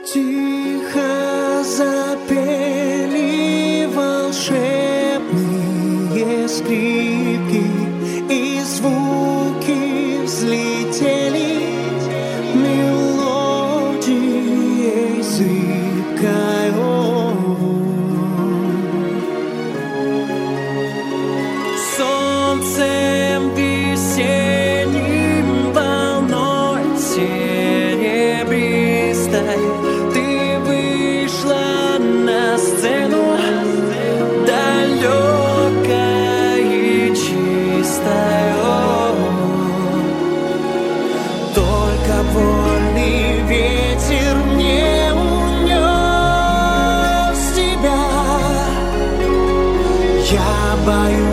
Тихо запели волшебные скрипки, и звуки взлетели мелодией зыбкой. Солнцем весенним волной серебристой ты вышла на сцену, далекой и чистой. Только вольный ветер не унес тебя. Я боюсь